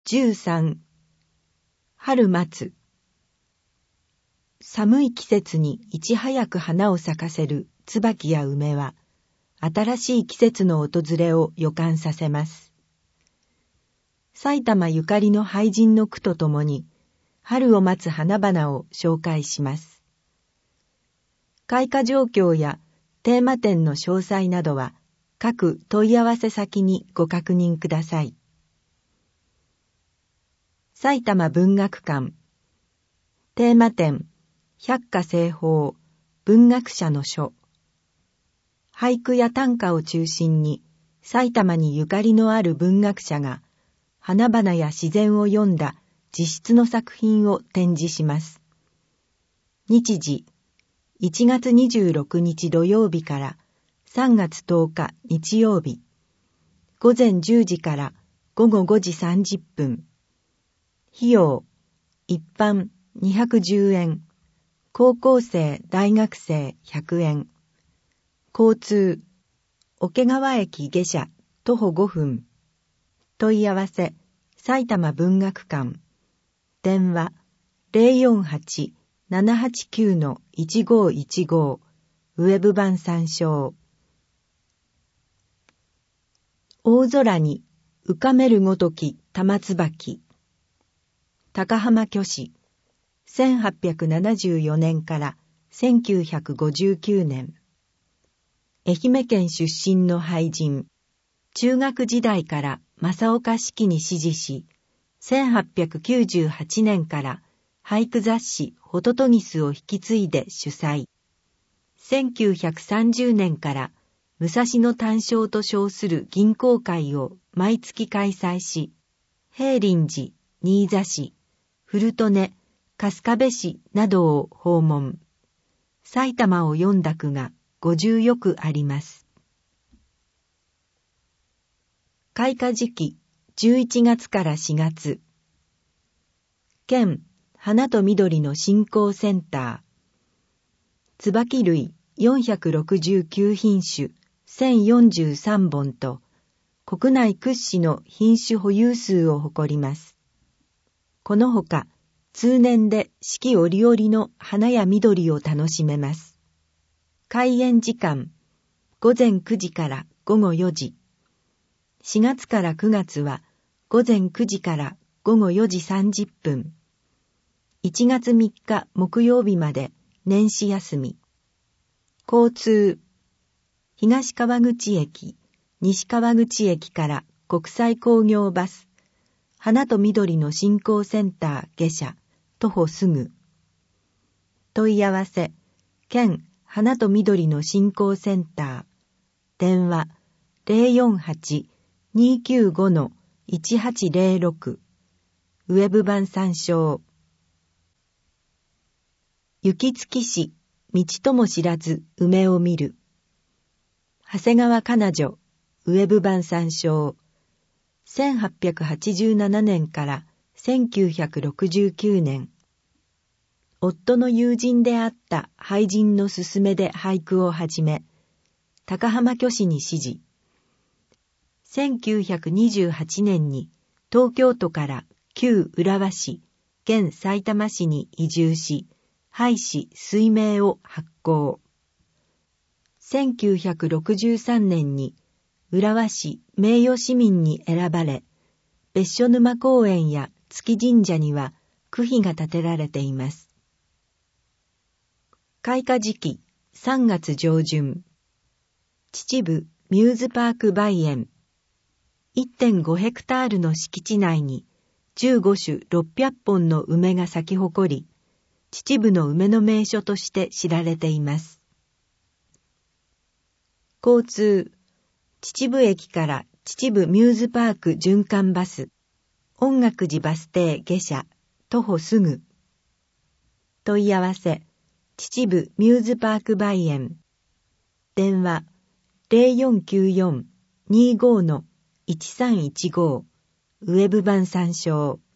13、春松。寒い季節にいち早く花を咲かせる椿や梅は、新しい季節の訪れを予感させます。埼玉ゆかりの俳人の句とともに、春を待つ花々を紹介します。開花状況やテーマ展の詳細などは、各問い合わせ先にご確認ください。埼玉文学館テーマ展百花盛放文学者の書。俳句や短歌を中心に埼玉にゆかりのある文学者が花々や自然を詠んだ自筆の作品を展示します。日時1月26日土曜日から3月10日日曜日、午前10時から午後5時30分。費用、一般210円、高校生・大学生100円。交通、桶川駅下車徒歩5分。問い合わせ、埼玉文学館。電話、048-789-1515。ウェブ版参照。大空に浮かめるごとき玉椿。高浜虚子、1874年から1959年。愛媛県出身の俳人。中学時代から正岡子規に師事し、1898年から俳句雑誌ホトトギスを引き継いで主催。1930年から武蔵野短笑と称する吟行会を毎月開催し、平林寺、新座市、古利根、春日部市などを訪問。埼玉を詠んだ句が50余句あります。開花時期11月から4月。県花と緑の振興センター。椿類469品種1043本と国内屈指の品種保有数を誇ります。このほか通年で四季折々の花や緑を楽しめます。開園時間午前9時から午後4時。4月から9月は午前9時から午後4時30分。1月3日木曜日まで年始休み。交通、東川口駅、西川口駅から国際工業バス、花と緑の振興センター下車、徒歩すぐ。問い合わせ、県花と緑の振興センター。電話、048-295-1806。ウェブ版参照。雪月市、道とも知らず梅を見る。長谷川かな女、ウェブ版参照。1887年から1969年。夫の友人であった俳人の勧めで俳句を始め、高浜虚子に師事。1928年に東京都から旧浦和市、現さいたま市に移住し、俳詩水明を発行。1963年に浦和市名誉市民に選ばれ、別所沼公園や月神社には句碑が建てられています。開花時期3月上旬。秩父ミューズパーク梅園。1.5 ヘクタールの敷地内に15種600本の梅が咲き誇り、秩父の梅の名所として知られています。交通、秩父駅から秩父ミューズパーク循環バス、音楽寺バス停下車、徒歩すぐ。問い合わせ、秩父ミューズパーク梅園。電話、0494-25-1315。ウェブ版参照。